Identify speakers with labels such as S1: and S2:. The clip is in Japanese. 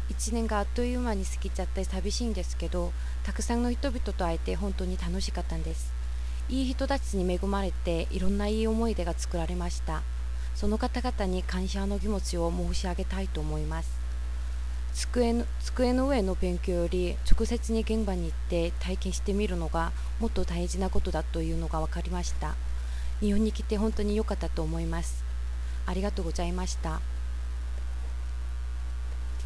S1: 1年があっという間に過ぎちゃって寂しいんですけど、たくさんの人々と会えて本当に楽しかったんです。いい人たちに恵まれて、いろんないい思い出が作られました。その方々に感謝の気持ちを申し上げたいと思います。机の上の勉強より直接に現場に行って体験してみるのがもっと大事なことだというのが分かりました。日本に来て本当に良かったと思います。ありがとうございました。